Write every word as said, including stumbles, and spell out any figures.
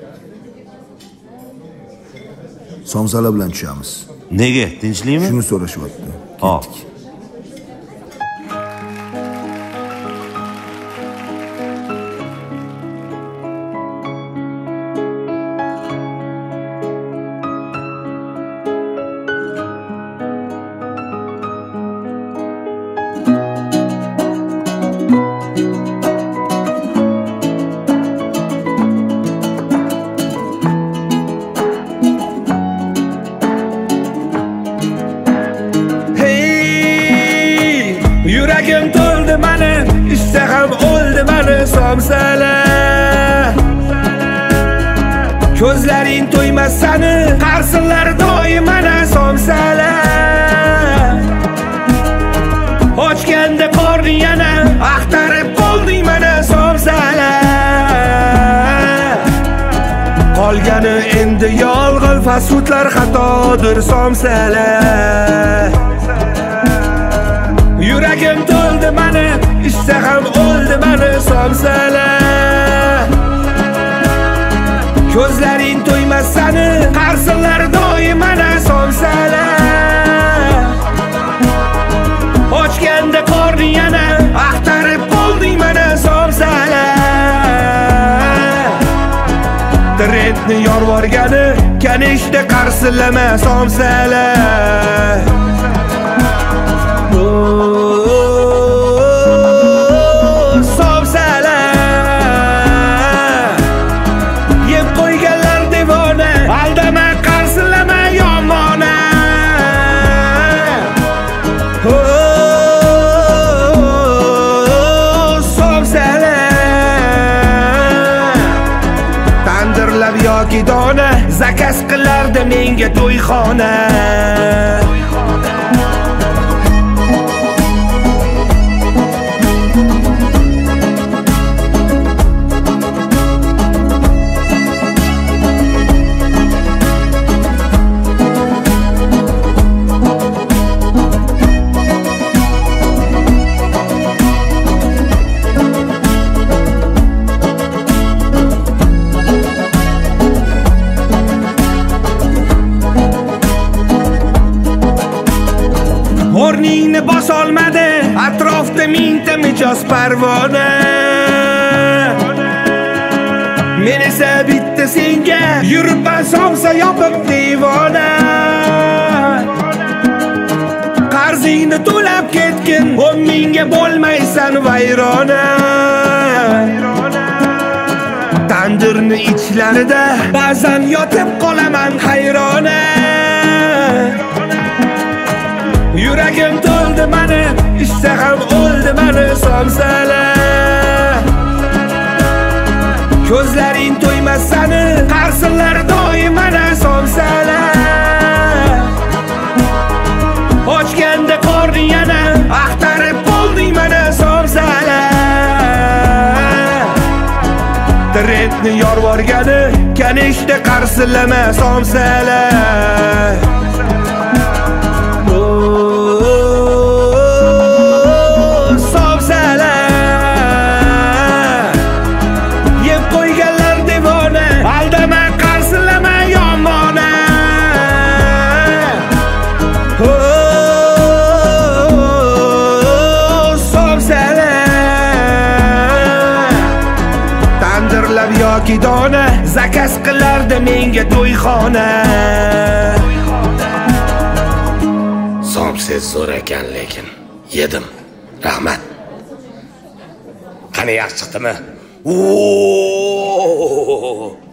Somsala bilan tushamiz. Nega? Tinchlikmi? Shuni so'rashyapti. Ketdik. Yuragim to'ldi mani, ishtaham o'ldi mani somsala. Ko'zlaring to'ymas sani, qarsinlar doim mana somsala. Ochganda qorning yana, axtarib qolding mana somsala. Qolgani endi yolg'on fasudlar xatodir somsala. Yuragim to'ldi mani, ishtaham o'ldi mani somsala. Ko'zlaring to'ymas sani, qarsinlar doim mana somsala. Ochganda qorning yana, axtarib qolding mana somsala. Trendni yorvorgani, kanishda qarsilama somsala. Somsala yeb qo'yganlar devona, aldama qarsilama yomona. Somsala tandirlab yoki dona, zakaz qilardi menga to'yxona. O'rningni bosolmadi, atrofda mingta mijoz parvona. Men esa bitta senga yuribman somsa yopib devona. Qarzingni to'lab ketgin, o'n mingga bo'lmaysan vayrona. Tandirni ichlarida ba'zan yotib qolaman hayrona. Yuragim to'ldi mani, ishtaham o'ldi mani somsala. Ko'zlaring to'ymas sani, qarsinlar doim mana somsala. Ochganda qorning yana, axtarib qolding mana somsala. Trendni yorvorgani, kanishda qarsilama somsala. Yoki dona, zakaz qilardi menga to'yxona. Somsiz zo'r ekan, lekin yedim. Rahmat. Qani yaxshi chiqdimi? Oo!